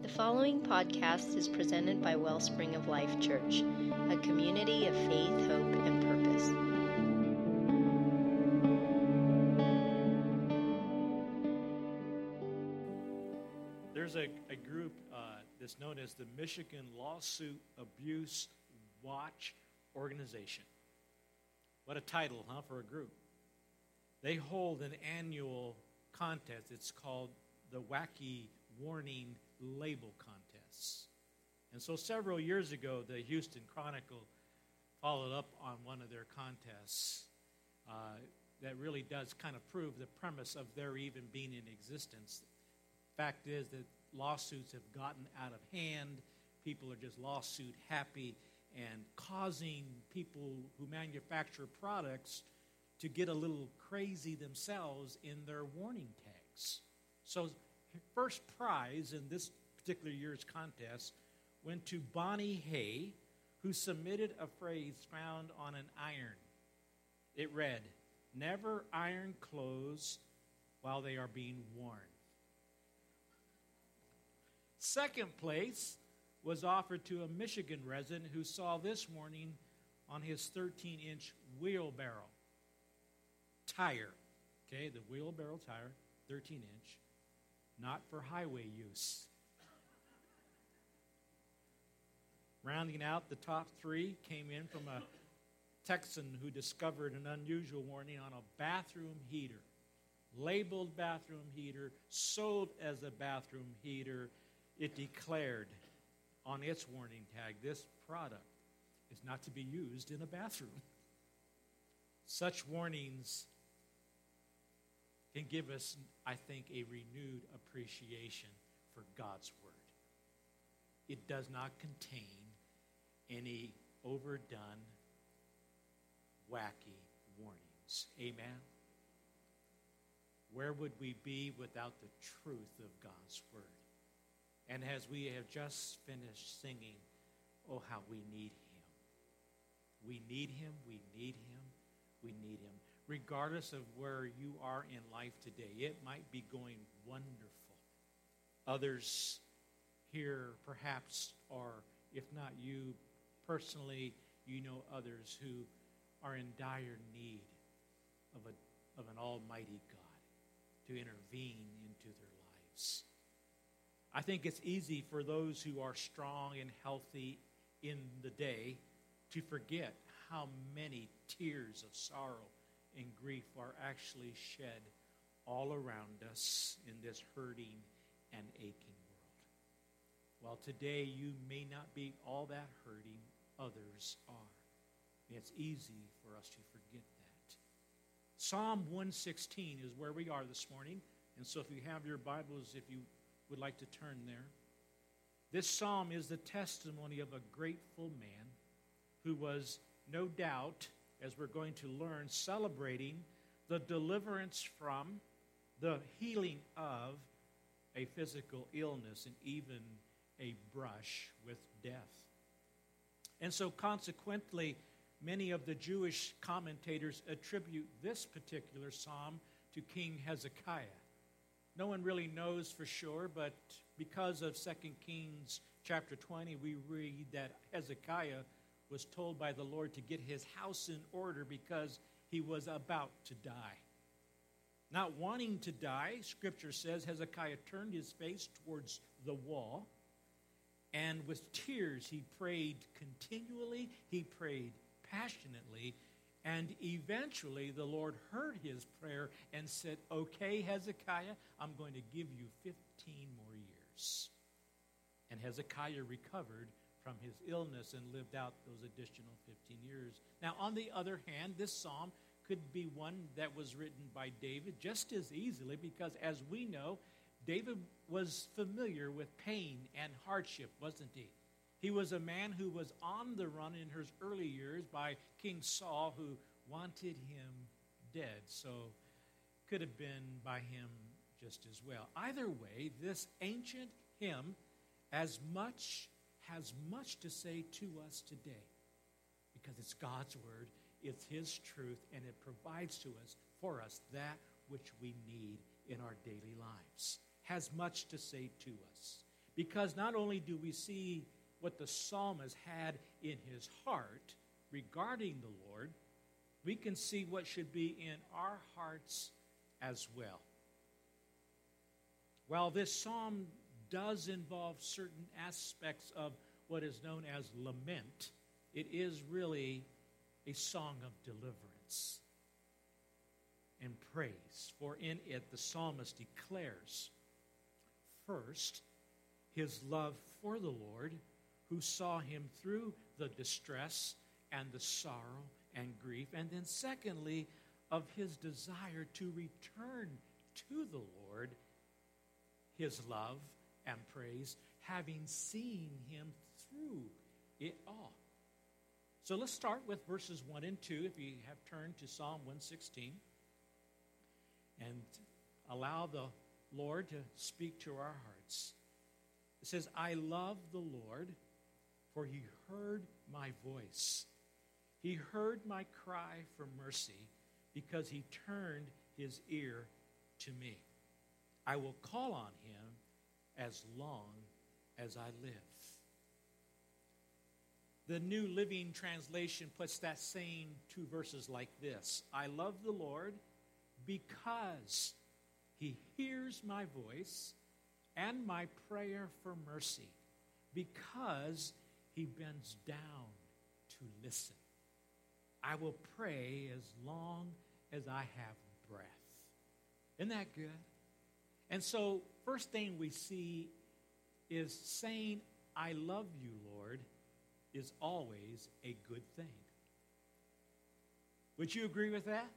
The following podcast is presented by Wellspring of Life Church, a community of faith, hope, and purpose. There's a group that's known as the Michigan Lawsuit Abuse Watch Organization. What a title, huh, for a group. They hold an annual contest. It's called the Wacky Warning Label Contests. And so several years ago, the Houston Chronicle followed up on one of their contests that really does kind of prove the premise of their even being in existence. Fact is that lawsuits have gotten out of hand. People are just lawsuit happy and causing people who manufacture products to get a little crazy themselves in their warning tags. So first prize in this particular year's contest went to Bonnie Hay, who submitted a phrase found on an iron. It read, "Never iron clothes while they are being worn." Second place was offered to a Michigan resident who saw this warning on his 13-inch wheelbarrow tire. Okay, the wheelbarrow tire, 13-inch, not for highway use. Rounding out the top three came in from a Texan who discovered an unusual warning on a bathroom heater. Labeled bathroom heater, sold as a bathroom heater. It declared on its warning tag, this product is not to be used in a bathroom. Such warnings can give us, I think, a renewed appreciation for God's Word. It does not contain any overdone, wacky warnings. Amen? Where would we be without the truth of God's Word? And as we have just finished singing, oh, how we need Him. We need Him, we need Him, we need Him. Regardless of where you are in life today, it might be going wonderful. Others here perhaps are, if not you personally, you know others who are in dire need of an almighty God to intervene into their lives. I think it's easy for those who are strong and healthy in the day to forget how many tears of sorrow and grief are actually shed all around us in this hurting and aching world. While today you may not be all that hurting, others are. And it's easy for us to forget that. Psalm 116 is where we are this morning. And so if you have your Bibles, if you would like to turn there. This psalm is the testimony of a grateful man who was no doubt, as we're going to learn, celebrating the deliverance from, the healing of a physical illness and even a brush with death. And so consequently, many of the Jewish commentators attribute this particular psalm to King Hezekiah. No one really knows for sure, but because of 2 Kings chapter 20, we read that Hezekiah was told by the Lord to get his house in order because he was about to die. Not wanting to die, Scripture says Hezekiah turned his face towards the wall, and with tears he prayed continually, he prayed passionately, and eventually the Lord heard his prayer and said, "Okay, Hezekiah, I'm going to give you 15 more years." And Hezekiah recovered from his illness and lived out those additional 15 years. Now, on the other hand, this psalm could be one that was written by David just as easily because, as we know, David was familiar with pain and hardship, wasn't he? He was a man who was on the run in his early years by King Saul, who wanted him dead. So could have been by him just as well. Either way, this ancient hymn has much to say to us today because it's God's word, it's His truth, and it provides to us, for us, that which we need in our daily lives. Has much to say to us. Because not only do we see what the psalmist had in his heart regarding the Lord, we can see what should be in our hearts as well. While this psalm does involve certain aspects of what is known as lament, it is really a song of deliverance and praise. For in it, the psalmist declares, first, his love for the Lord, who saw him through the distress and the sorrow and grief. And then secondly, of his desire to return to the Lord, his love and praise, having seen him through it all. So let's start with verses 1 and 2, if you have turned to Psalm 116, and allow the Lord to speak to our hearts. It says, I love the Lord, for he heard my voice. He heard my cry for mercy, because he turned his ear to me. I will call on him as long as I live. The New Living Translation puts that same two verses like this. I love the Lord because he hears my voice and my prayer for mercy, because he bends down to listen. I will pray as long as I have breath. Isn't that good? And so, first thing we see is saying, I love you, Lord, is always a good thing. Would you agree with that?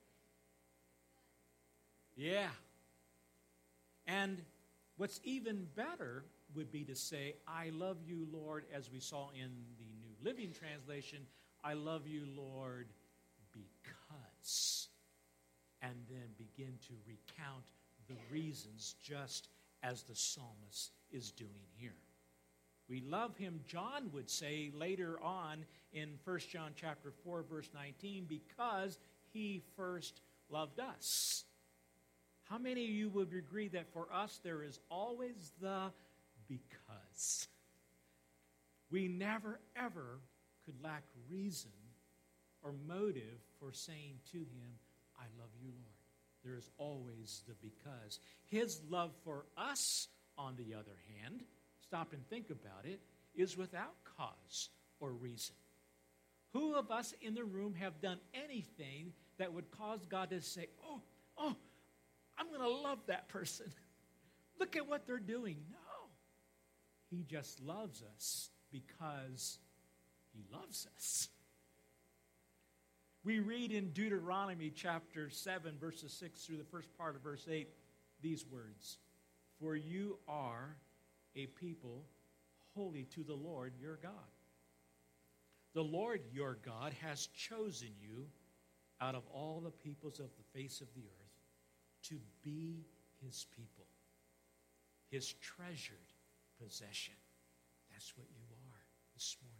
Yeah. And what's even better would be to say, I love you, Lord, as we saw in the New Living Translation, I love you, Lord, because. And then begin to recount the reasons, just as the psalmist is doing here. We love him, John would say later on in 1 John chapter 4, verse 19, because he first loved us. How many of you would agree that for us there is always the because? We never, ever could lack reason or motive for saying to him, I love you, Lord. There is always the because. His love for us, on the other hand, stop and think about it, is without cause or reason. Who of us in the room have done anything that would cause God to say, oh, I'm going to love that person. Look at what they're doing. No. He just loves us because he loves us. We read in Deuteronomy chapter 7, verses 6 through the first part of verse 8, these words, for you are a people holy to the Lord your God. The Lord your God has chosen you out of all the peoples of the face of the earth to be his people, his treasured possession. That's what you are this morning.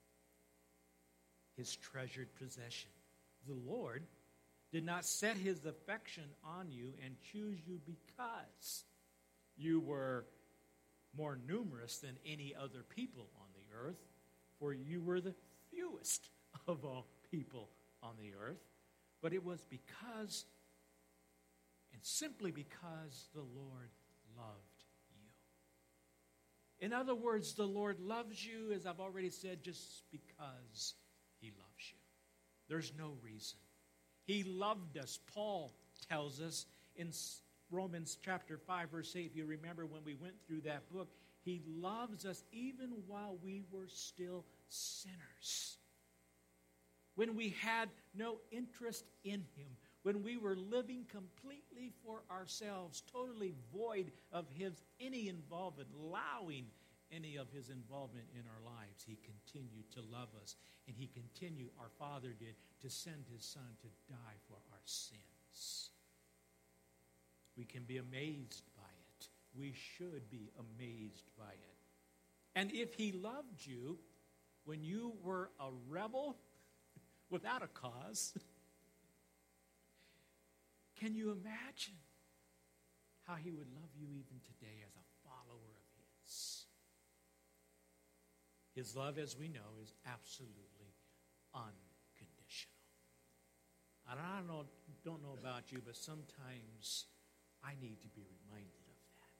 His treasured possession. The Lord did not set his affection on you and choose you because you were more numerous than any other people on the earth, for you were the fewest of all people on the earth. But it was because, and simply because, the Lord loved you. In other words, the Lord loves you, as I've already said, just because he loves you. There's no reason. He loved us. Paul tells us in Romans chapter 5, verse 8, if you remember when we went through that book, he loves us even while we were still sinners. When we had no interest in him, when we were living completely for ourselves, totally void of any involvement, allowing any of his involvement in our lives, he continued to love us. And he continued, our Father did, to send his Son to die for our sins. We can be amazed by it. We should be amazed by it. And if he loved you when you were a rebel without a cause, can you imagine how he would love you even today as a follower of his? His love, as we know, is absolutely unconditional. And I don't know about you, but sometimes I need to be reminded of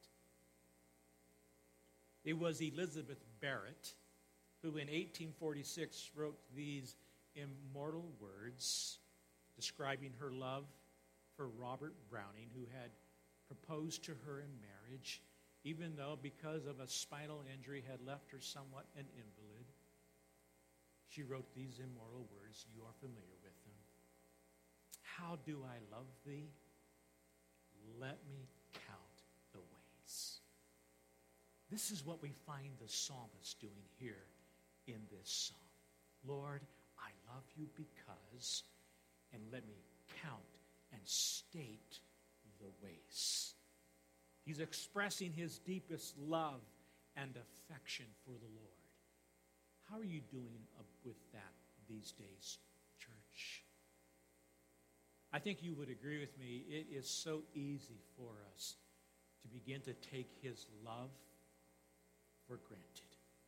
that. It was Elizabeth Barrett who in 1846 wrote these immortal words describing her love for Robert Browning, who had proposed to her in marriage, even though because of a spinal injury had left her somewhat an invalid. She wrote these immortal words. You are familiar with them. How do I love thee? Let me count the ways. This is what we find the psalmist doing here in this psalm. Lord, I love you because, and let me count and state the ways. He's expressing his deepest love and affection for the Lord. How are you doing with that these days, church? I think you would agree with me, it is so easy for us to begin to take his love for granted.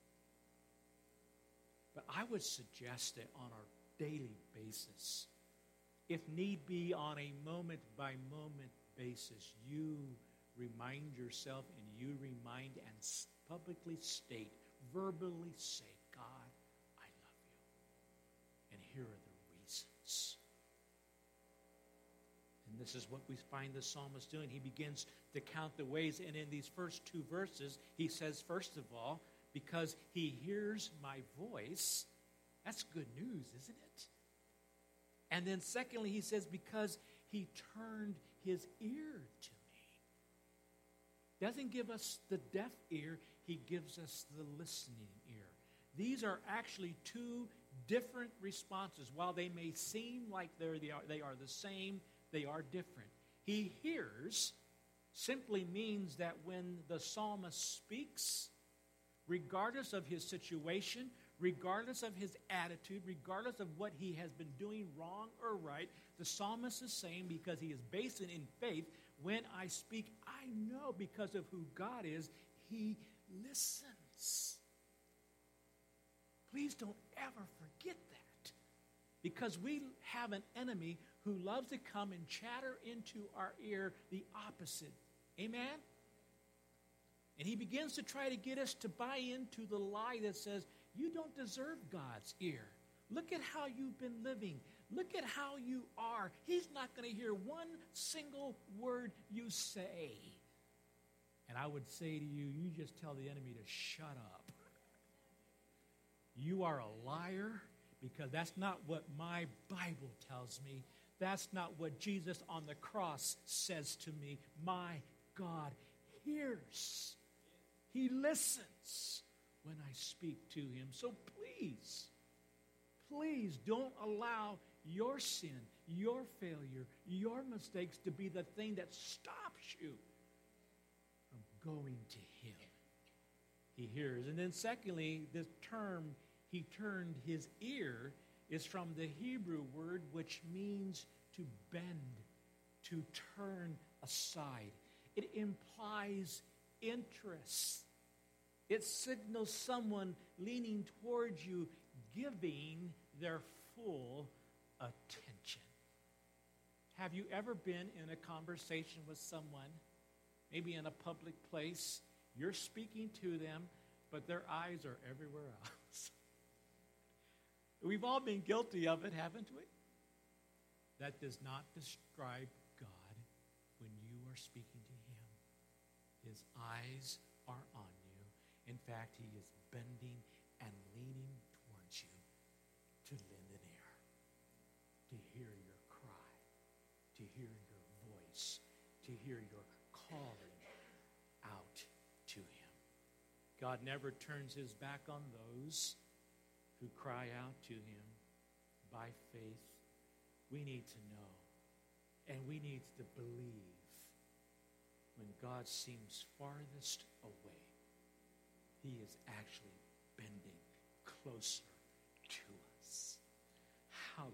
But I would suggest that on our daily basis, if need be on a moment-by-moment basis, you remind yourself and you remind and publicly state, verbally say, God, I love you. And here are the reasons. And this is what we find the psalmist doing. He begins to count the ways, and in these first two verses, he says, first of all, because he hears my voice. That's good news, isn't it? And then secondly, he says, because he turned his ear to me. Doesn't give us the deaf ear, he gives us the listening ear. These are actually two different responses. While they may seem like they are the same, they are different. He hears simply means that when the psalmist speaks, regardless of his situation, regardless of his attitude, regardless of what he has been doing wrong or right, the psalmist is saying, because he is based in faith, when I speak, I know because of who God is, he listens. Please don't ever forget that. Because we have an enemy who loves to come and chatter into our ear the opposite. Amen? And he begins to try to get us to buy into the lie that says, you don't deserve God's ear. Look at how you've been living. Look at how you are. He's not going to hear one single word you say. And I would say to you, you just tell the enemy to shut up. You are a liar, because that's not what my Bible tells me. That's not what Jesus on the cross says to me. My God hears. He listens when I speak to him. So please don't allow your sin, your failure, your mistakes to be the thing that stops you from going to him. He hears. And then secondly, the term, he turned his ear, is from the Hebrew word which means to bend, to turn aside. It implies interest. It signals someone leaning towards you, giving their full attention. Have you ever been in a conversation with someone, maybe in a public place? You're speaking to them, but their eyes are everywhere else. We've all been guilty of it, haven't we? That does not describe God when you are speaking to him. His eyes are on you. In fact, he is bending and leaning towards you to lend an ear, to hear your cry, to hear your voice, to hear your calling out to him. God never turns his back on those who cry out to him by faith. We need to know, and we need to believe when God seems farthest away, he is actually bending closer to us. Hallelujah.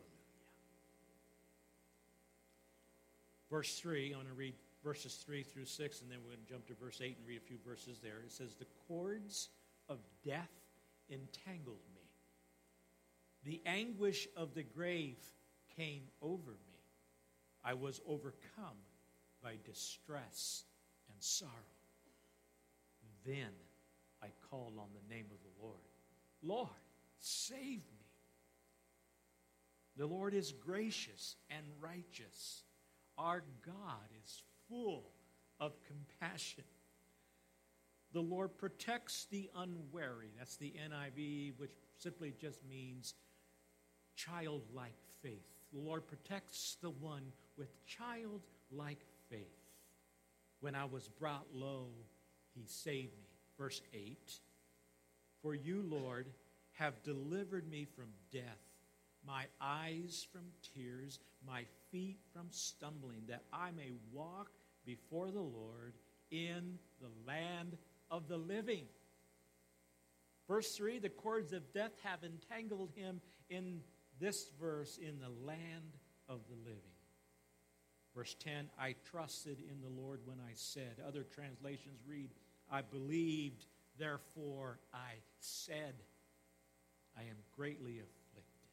Verse 3, I want to read verses 3 through 6, and then we're going to jump to verse 8 and read a few verses there. It says, the cords of death entangled me. The anguish of the grave came over me. I was overcome by distress and sorrow. Then I called on the name of the Lord. Lord, save me. The Lord is gracious and righteous. Our God is full of compassion. The Lord protects the unwary. That's the NIV, which simply just means childlike faith. The Lord protects the one with childlike faith. When I was brought low, he saved me. Verse 8, for you, Lord, have delivered me from death, my eyes from tears, my feet from stumbling, that I may walk before the Lord in the land of the living. Verse 3, the cords of death have entangled him in this verse, in the land of the living. Verse 10, I trusted in the Lord when I said. Other translations read, I believed, therefore I said. I am greatly afflicted.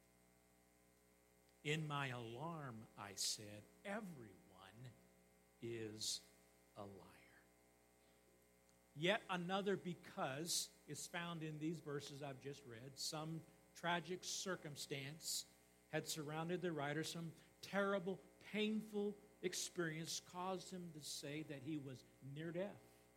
In my alarm, I said, everyone is a liar. Yet another because is found in these verses I've just read. Some tragic circumstance had surrounded the writer. Some terrible, painful experience caused him to say that he was near death.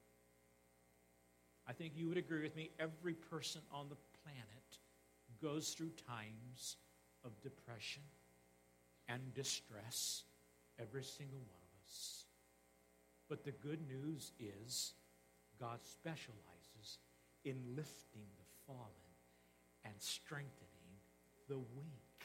I think you would agree with me, every person on the planet goes through times of depression and distress, every single one of us. But the good news is God specializes in lifting the fallen and strengthening the weak.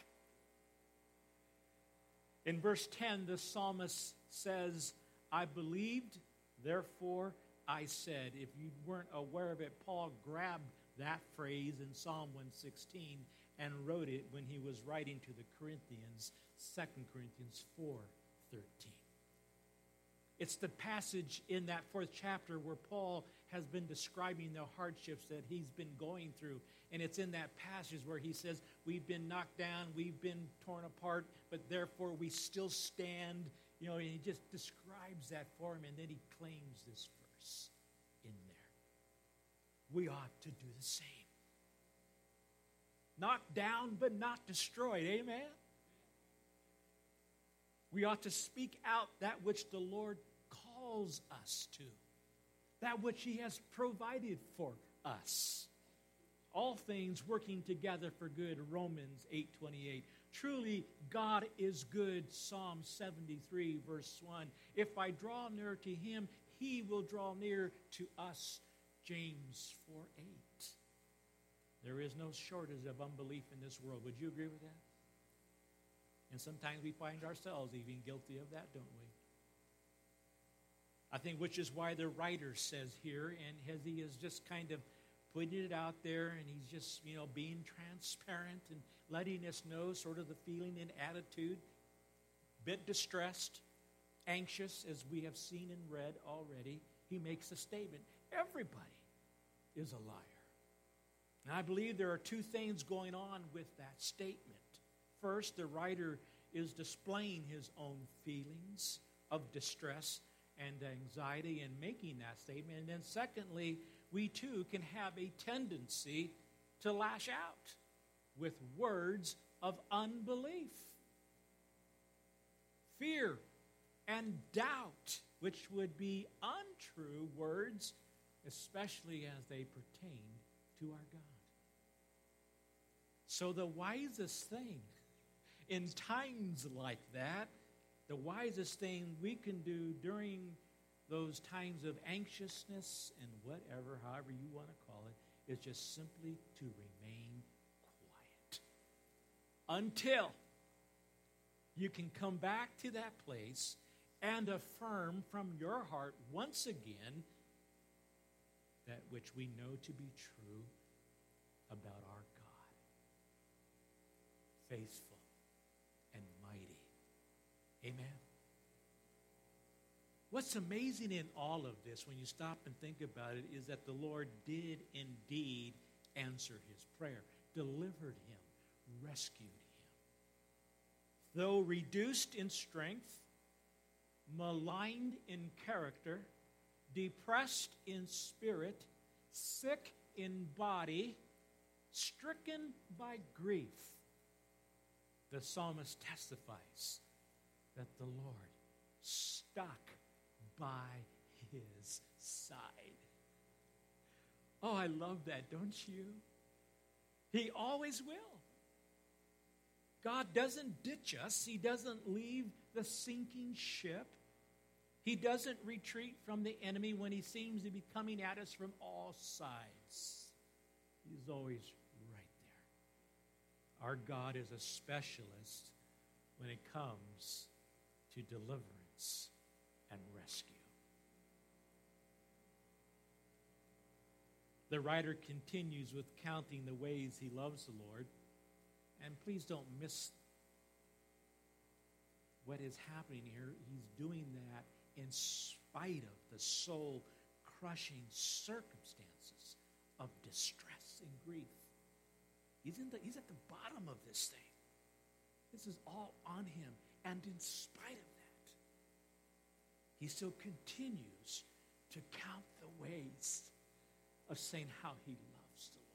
In verse 10, the psalmist says, I believed, therefore I said. If you weren't aware of it, Paul grabbed that phrase in Psalm 116 and wrote it when he was writing to the Corinthians, 2 Corinthians 4:13. It's the passage in that 4th chapter where Paul has been describing the hardships that he's been going through. And it's in that passage where he says, we've been knocked down, we've been torn apart, but therefore we still stand. You know, and he just describes that for him, and then he claims this verse in there. We ought to do the same. Knocked down, but not destroyed. Amen? We ought to speak out that which the Lord calls us to, that which he has provided for us. All things working together for good, Romans 8:28. Truly, God is good, Psalm 73, verse 1. If I draw near to him, he will draw near to us, James 4:8. There is no shortage of unbelief in this world. Would you agree with that? And sometimes we find ourselves even guilty of that, don't we? I think which is why the writer says here, and as he is just kind of putting it out there, and he's just, being transparent and letting us know sort of the feeling and attitude, bit distressed, anxious, as we have seen and read already, he makes a statement. Everybody is a liar. And I believe there are two things going on with that statement. First, the writer is displaying his own feelings of distress and anxiety in making that statement. And then secondly, we too can have a tendency to lash out with words of unbelief, fear, and doubt, which would be untrue words, especially as they pertain to our God. So the wisest thing in times like that, the wisest thing we can do during those times of anxiousness and whatever, however you want to call it, is just simply to remain quiet until you can come back to that place and affirm from your heart once again that which we know to be true about our God. Faithful and mighty. Amen. What's amazing in all of this, when you stop and think about it, is that the Lord did indeed answered his prayer, delivered him, rescued him. Though reduced in strength, maligned in character, depressed in spirit, sick in body, stricken by grief, the psalmist testifies that the Lord stuck by his side. Oh, I love that, don't you? He always will. God doesn't ditch us. He doesn't leave the sinking ship. He doesn't retreat from the enemy when he seems to be coming at us from all sides. He's always right there. Our God is a specialist when it comes to deliverance and rescue. The writer continues with counting the ways he loves the Lord. And please don't miss what is happening here. He's doing that in spite of the soul-crushing circumstances of distress and grief. He's at the bottom of this thing. This is all on him. And in spite of that, he still continues to count the ways of saying how he loves the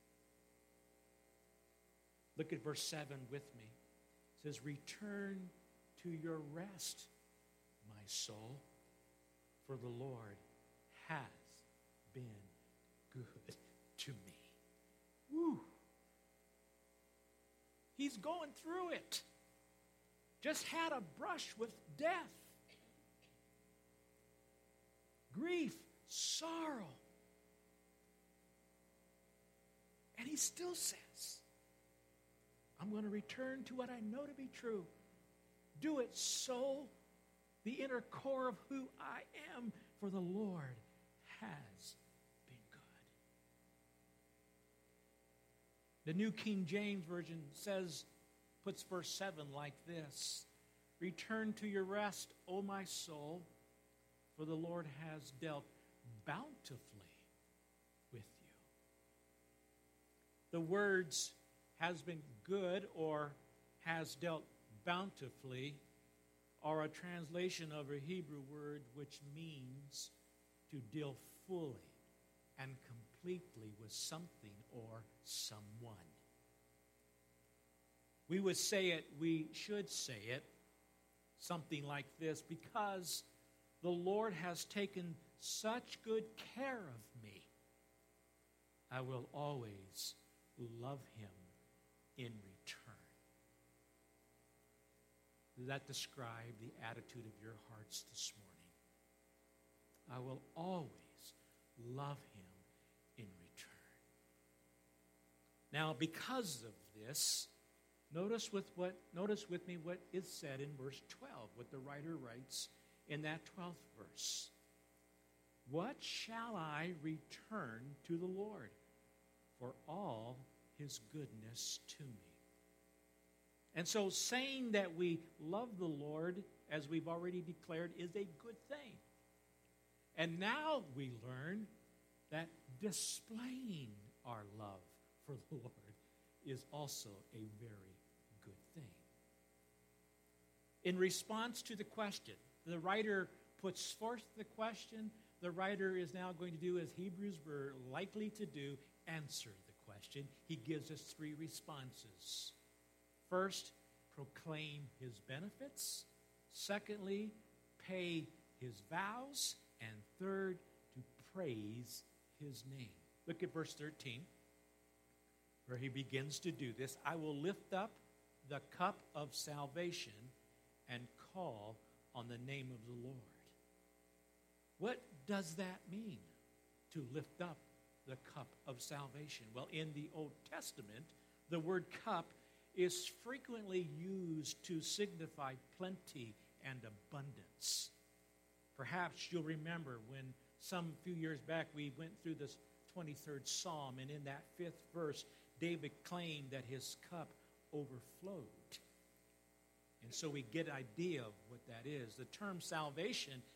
Lord. Look at verse 7 with me. It says, return to your rest, my soul, for the Lord has been good to me. Woo! He's going through it. Just had a brush with death. Grief, sorrow. And he still says, I'm going to return to what I know to be true. Do it so, the inner core of who I am, for the Lord has been good. The New King James Version puts verse 7 like this. Return to your rest, O my soul, for the Lord has dealt bountifully with you. The words has been good or has dealt bountifully are a translation of a Hebrew word which means to deal fully and completely with something or someone. We should say it, something like this, because the Lord has taken such good care of me, I will always love him in return. Does that describe the attitude of your hearts this morning? I will always love him in return. Now, because of this, notice with me what is said in verse 12, what the writer writes in that 12th verse. What shall I return to the Lord for all his goodness to me? And so saying that we love the Lord, as we've already declared, is a good thing. And now we learn that displaying our love for the Lord is also a very good thing. In response to the question, the writer puts forth the question. The writer is now going to do as Hebrews were likely to do, answer the question. He gives us three responses. First, proclaim his benefits. Secondly, pay his vows. And third, to praise his name. Look at verse 13, where he begins to do this. I will lift up the cup of salvation and call on the name of the Lord. What does that mean, to lift up the cup of salvation? Well, in the Old Testament, the word cup is frequently used to signify plenty and abundance. Perhaps you'll remember when some few years back we went through this 23rd Psalm, and in that 5th verse, David claimed that his cup overflowed. And so we get an idea of what that is. The term salvation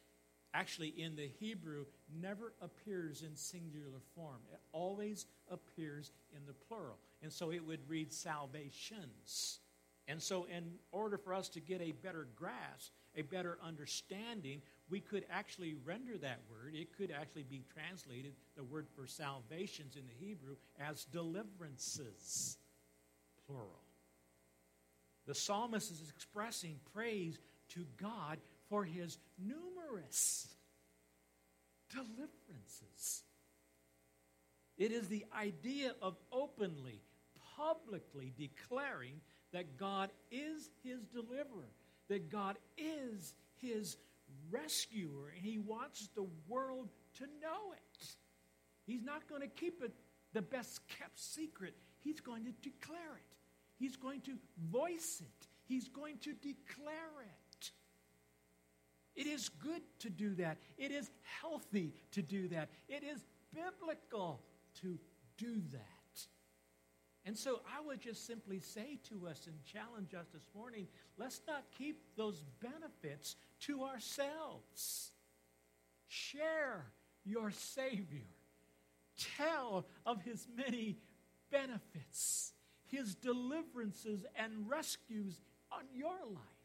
actually in the Hebrew never appears in singular form. It always appears in the plural. And so it would read salvations. And so in order for us to get a better grasp, a better understanding, we could actually render that word. It could actually be translated, the word for salvations in the Hebrew, as deliverances, plural. The psalmist is expressing praise to God for his numerous deliverances. It is the idea of openly, publicly declaring that God is his deliverer, that God is his rescuer, and he wants the world to know it. He's not going to keep it the best kept secret. He's going to declare it. He's going to voice it. He's going to declare it. It is good to do that. It is healthy to do that. It is biblical to do that. And so I would just simply say to us and challenge us this morning, let's not keep those benefits to ourselves. Share your Savior. Tell of his many benefits, his deliverances and rescues on your life.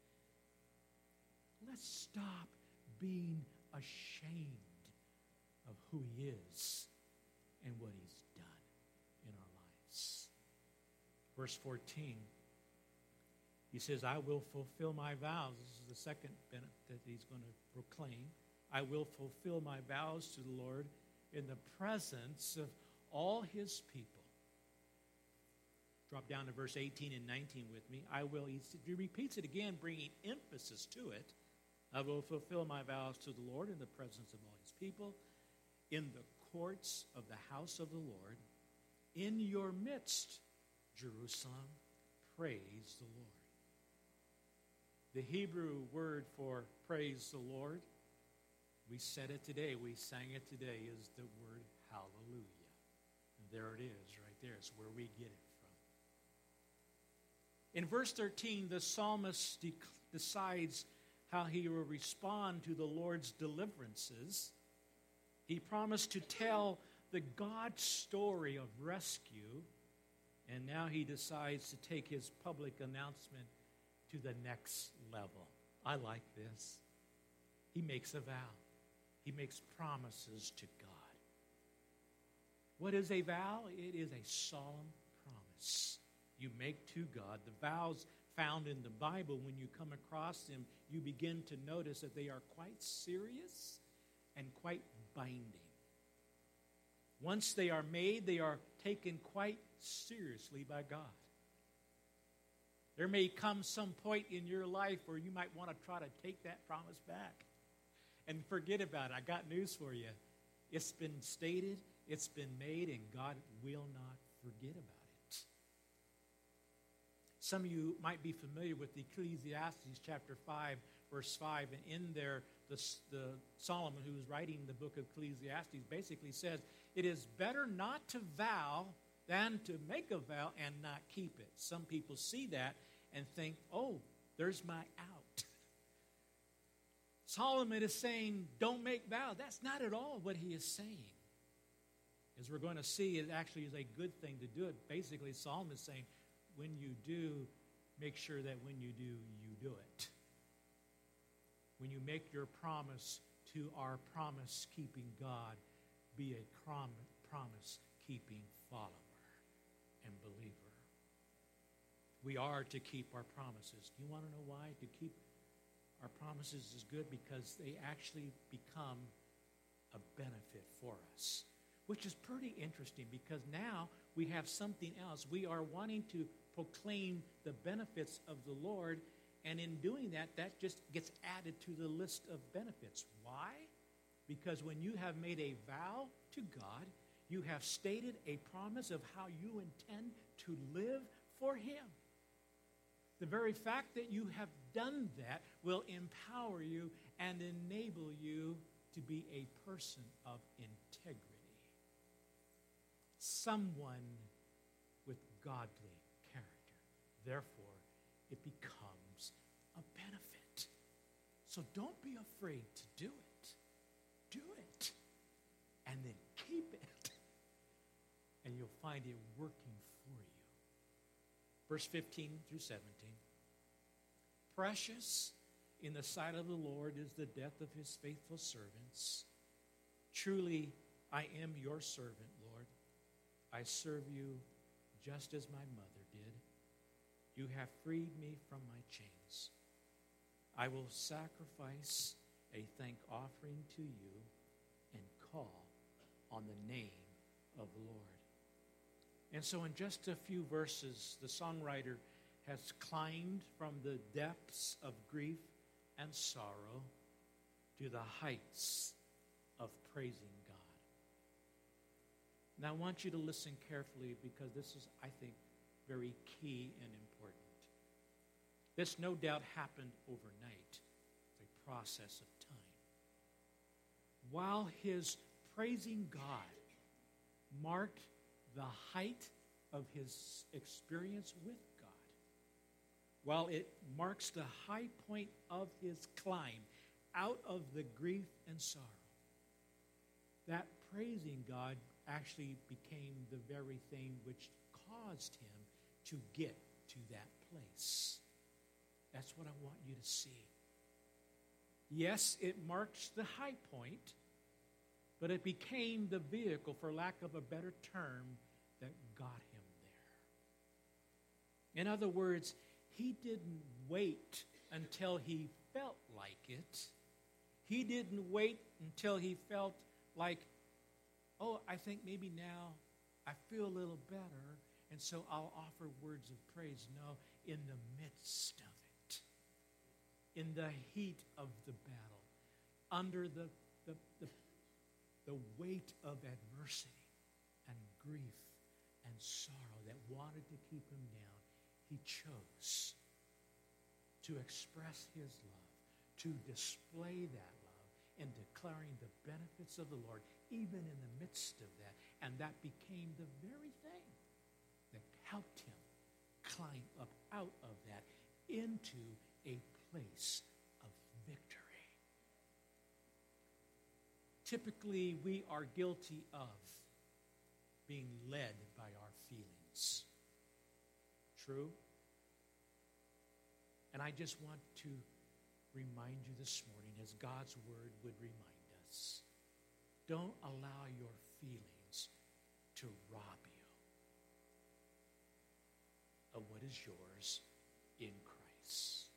Let's stop being ashamed of who he is and what he's done in our lives. Verse 14, he says, I will fulfill my vows. This is the second benefit that he's going to proclaim. I will fulfill my vows to the Lord in the presence of all his people. Drop down to verse 18 and 19 with me. He repeats it again, bringing emphasis to it. I will fulfill my vows to the Lord in the presence of all his people, in the courts of the house of the Lord, in your midst, Jerusalem, praise the Lord. The Hebrew word for praise the Lord, we said it today, we sang it today, is the word hallelujah. And there it is, right there. It's where we get it from. In verse 13, the psalmist decides how he will respond to the Lord's deliverances. He promised to tell the God story of rescue, and now he decides to take his public announcement to the next level. I like this. He makes a vow. He makes promises to God. What is a vow? It is a solemn promise you make to God. The vows found in the Bible, when you come across them, you begin to notice that they are quite serious and quite binding. Once they are made, they are taken quite seriously by God. There may come some point in your life where you might want to try to take that promise back and forget about it. I got news for you. It's been stated, it's been made, and God will not forget about it. Some of you might be familiar with Ecclesiastes chapter 5, verse 5, and in there, the Solomon, who is writing the book of Ecclesiastes, basically says, it is better not to vow than to make a vow and not keep it. Some people see that and think, oh, there's my out. Solomon is saying, don't make vows. That's not at all what he is saying. As we're going to see, it actually is a good thing to do it. Basically, Solomon is saying, when you do, make sure that when you do, you do it. When you make your promise to our promise-keeping God, be a promise-keeping follower and believer. We are to keep our promises. Do you want to know why? To keep our promises is good because they actually become a benefit for us, which is pretty interesting because now we have something else. We are wanting to proclaim the benefits of the Lord, and in doing that, that just gets added to the list of benefits. Why? Because when you have made a vow to God, you have stated a promise of how you intend to live for him. The very fact that you have done that will empower you and enable you to be a person of integrity. Someone with godly character. Therefore, it becomes a benefit. So don't be afraid to do it. do it. And then keep it. And you'll find it working for you. Verse 15 through 17. Precious in the sight of the Lord is the death of his faithful servants. Truly, I am your servant, Lord. I serve you just as my mother did. You have freed me from my chains. I will sacrifice a thank offering to you and call on the name of the Lord. And so in just a few verses, the songwriter has climbed from the depths of grief and sorrow to the heights of praising God. Now I want you to listen carefully because this is, I think, very key and important. This no doubt happened overnight. It's a process of time. While his praising God marked the height of his experience with God, while it marks the high point of his climb out of the grief and sorrow, that praising God actually became the very thing which caused him to get to that place. That's what I want you to see. Yes, it marks the high point, but it became the vehicle, for lack of a better term, that got him there. In other words, he didn't wait until he felt like it. He didn't wait until he felt like, oh, I think maybe now I feel a little better, and so I'll offer words of praise. No, in the midst of it, in the heat of the battle, under the weight of adversity and grief and sorrow that wanted to keep him down, he chose to express his love, to display that love, and declaring the benefits of the Lord, even in the midst of that. And that became the very thing that helped him climb up out of that into a place of victory. Typically, we are guilty of being led by our feelings. True? And I just want to remind you this morning, as God's word would remind us, don't allow your feelings to rob you of what is yours in Christ.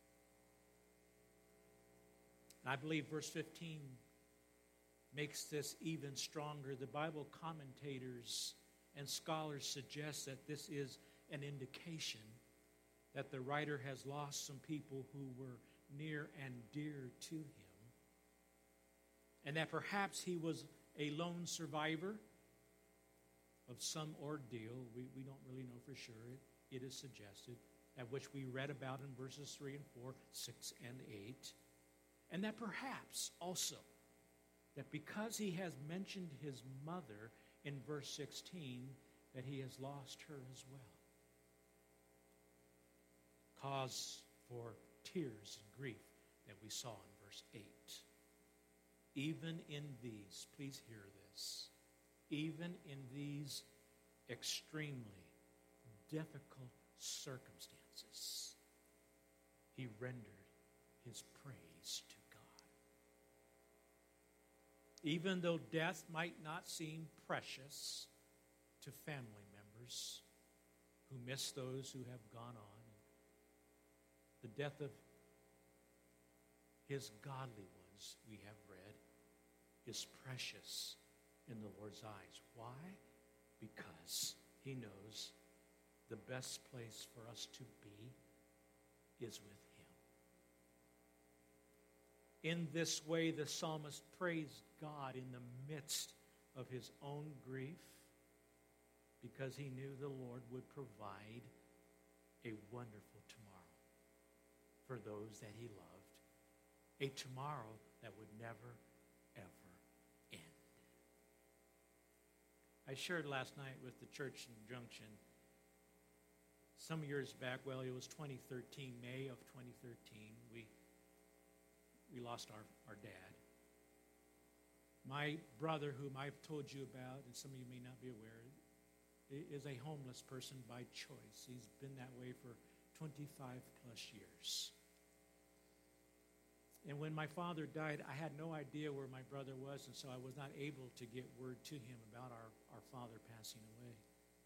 And I believe verse 15 makes this even stronger. The Bible commentators and scholars suggest that this is an indication that the writer has lost some people who were near and dear to him, and that perhaps he was a lone survivor of some ordeal. We don't really know for sure. It is suggested, that which we read about in verses 3 and 4, 6 and 8, and that perhaps also that because he has mentioned his mother in verse 16, that he has lost her as well. Cause for tears and grief that we saw in verse 8. Even in these, please hear this, even in these extremely difficult circumstances, he rendered his praise to God. Even though death might not seem precious to family members who miss those who have gone on, the death of his godly ones, we have read, is precious in the Lord's eyes. Why? Because he knows the best place for us to be is with him. In this way, the psalmist praised God in the midst of his own grief because he knew the Lord would provide a wonderful tomorrow for those that he loved, a tomorrow that would never, ever end. I shared last night with the church in Junction some years back, well, it was 2013, May of 2013, we lost our dad. My brother, whom I've told you about, and some of you may not be aware, is a homeless person by choice. He's been that way for 25 plus years. And when my father died, I had no idea where my brother was, and so I was not able to get word to him about our father passing away.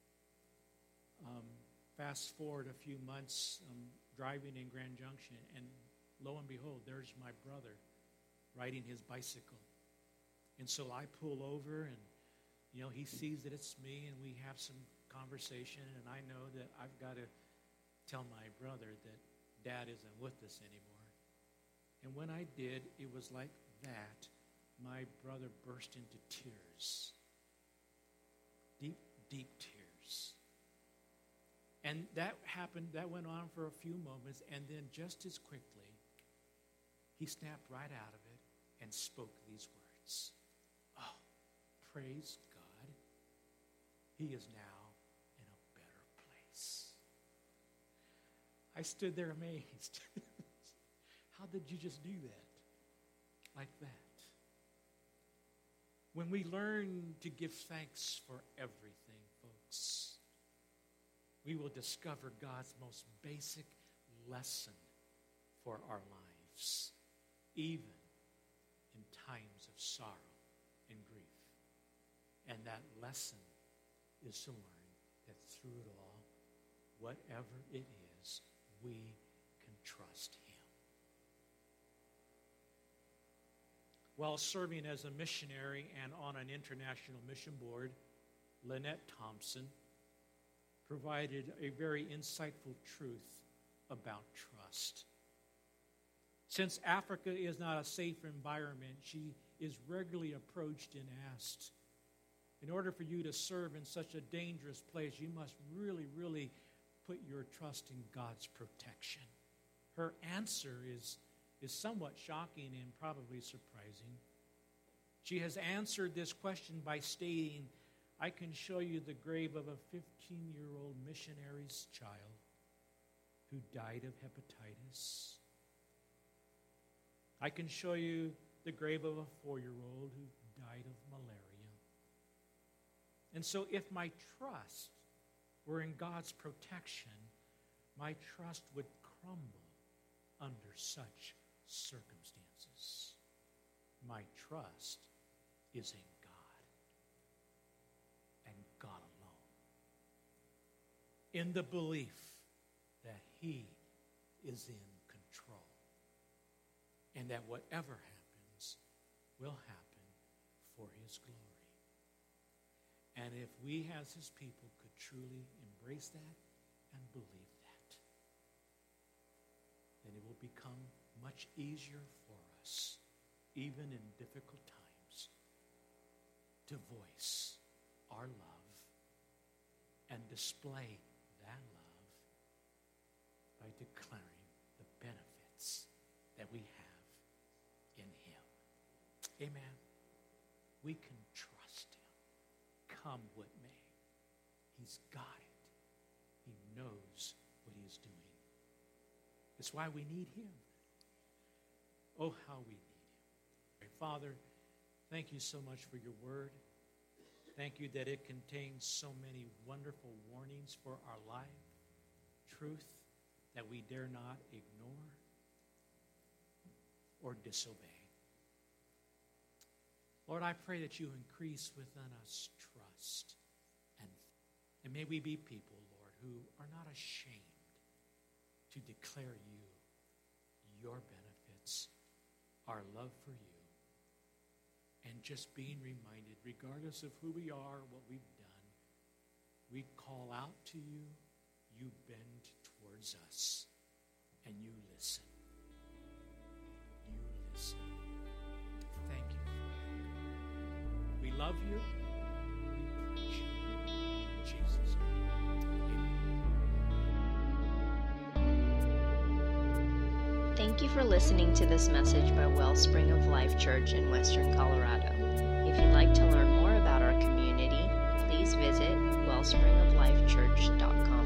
Fast forward a few months, driving in Grand Junction, and lo and behold, there's my brother riding his bicycle. And so I pull over, and he sees that it's me, and we have some conversation, and I know that I've got to tell my brother that Dad isn't with us anymore. And when I did, it was like that. My brother burst into tears. Deep, deep tears. And that happened, that went on for a few moments, and then just as quickly, he snapped right out of it and spoke these words. Oh, praise God. He is now in a better place. I stood there amazed. How did you just do that? Like that. When we learn to give thanks for everything, folks, we will discover God's most basic lesson for our lives, even in times of sorrow and grief. And that lesson is to learn that through it all, whatever it is, we can trust Him. While serving as a missionary and on an international mission board, Lynette Thompson provided a very insightful truth about trust. Since Africa is not a safe environment, she is regularly approached and asked, in order for you to serve in such a dangerous place, you must really, really put your trust in God's protection. Her answer is somewhat shocking and probably surprising. She has answered this question by stating, I can show you the grave of a 15-year-old missionary's child who died of hepatitis. I can show you the grave of a 4-year-old who died of malaria. And so if my trust were in God's protection, my trust would crumble under such circumstances. My trust is in God and God alone, in the belief that He is in control and that whatever happens will happen for His glory. And if we as His people could truly embrace that and believe that, then it will become much easier for us, even in difficult times, to voice our love and display that love by declaring the benefits that we have in Him. Amen. We can trust Him. Come what may. He's got it. He knows what He is doing. It's why we need Him. Oh, how we need Him. Father, thank you so much for your word. Thank you that it contains so many wonderful warnings for our life, truth that we dare not ignore or disobey. Lord, I pray that you increase within us trust. And may we be people, Lord, who are not ashamed to declare you, your benefits, our love for you, and just being reminded, regardless of who we are, what we've done, we call out to you, you bend towards us, and you listen. You listen. Thank you, Father. We love you. We praise you. In Jesus' name. Thank you for listening to this message by Wellspring of Life Church in Western Colorado. If you'd like to learn more about our community, please visit wellspringoflifechurch.com.